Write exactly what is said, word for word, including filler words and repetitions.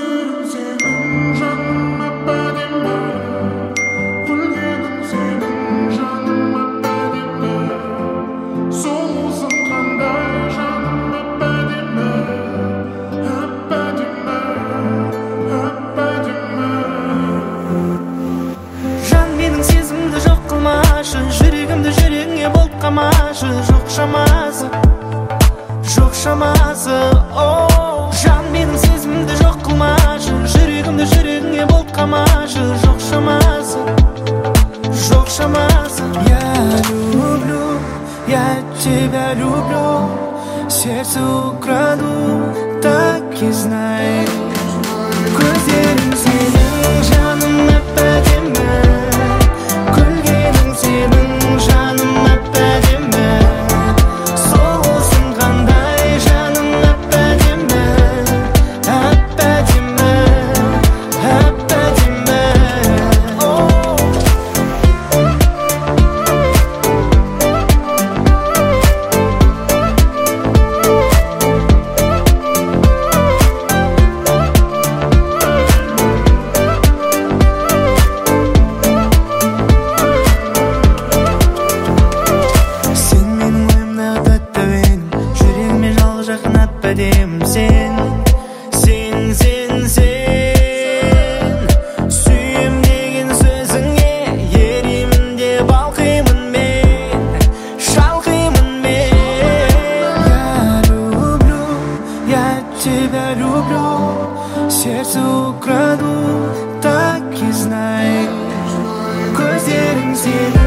Жүрегімді жүрегіңе болып қамашы, жоқ шамасы, жоқ шамасы. Оу, жан менің сезімімді жоқ қылмашы, жүрегімді жүрегіңе болып қамашы, жоқ шамасы, жоқ шамасы. Я люблю, я тебя люблю, сердце украду, так и знай. Көздерің сенің, жаным әп-әдемі, күлгенің сенің, жаным әп-әдемі, соғылсың қандай, жаным әп-әдемі, әп-әдемі, әп-әдемі. Сен, сен, сен, сен, сүйем деген сөзіңе еримін де балқимын мен, шалқимын мен. Я люблю, я тебя люблю, сердце украду, так и знай. Көздерің сенің